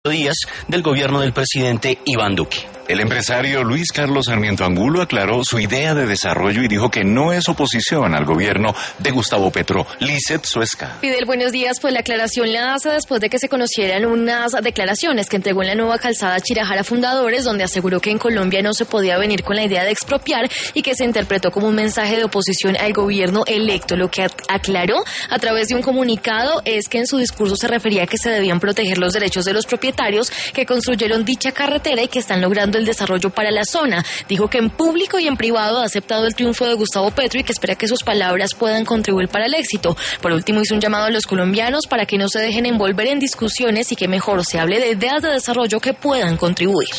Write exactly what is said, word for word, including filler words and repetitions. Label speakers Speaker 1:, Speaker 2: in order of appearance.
Speaker 1: días del gobierno del presidente Iván Duque.
Speaker 2: El empresario Luis Carlos Sarmiento Angulo aclaró su idea de desarrollo y dijo que no es oposición al gobierno de Gustavo Petro. Lizeth Suesca.
Speaker 3: Fidel, buenos días. Pues la aclaración la hace después de que se conocieran unas declaraciones que entregó en la nueva calzada Chirajara Fundadores, donde aseguró que en Colombia no se podía venir con la idea de expropiar y que se interpretó como un mensaje de oposición al gobierno electo. Lo que aclaró a través de un comunicado es que en su discurso se refería a que se debían proteger los derechos de los propietarios que construyeron dicha carretera y que están logrando el desarrollo para la zona. Dijo que en público y en privado ha aceptado el triunfo de Gustavo Petro y que espera que sus palabras puedan contribuir para el éxito. Por último, hizo un llamado a los colombianos para que no se dejen envolver en discusiones y que mejor se hable de ideas de desarrollo que puedan contribuir.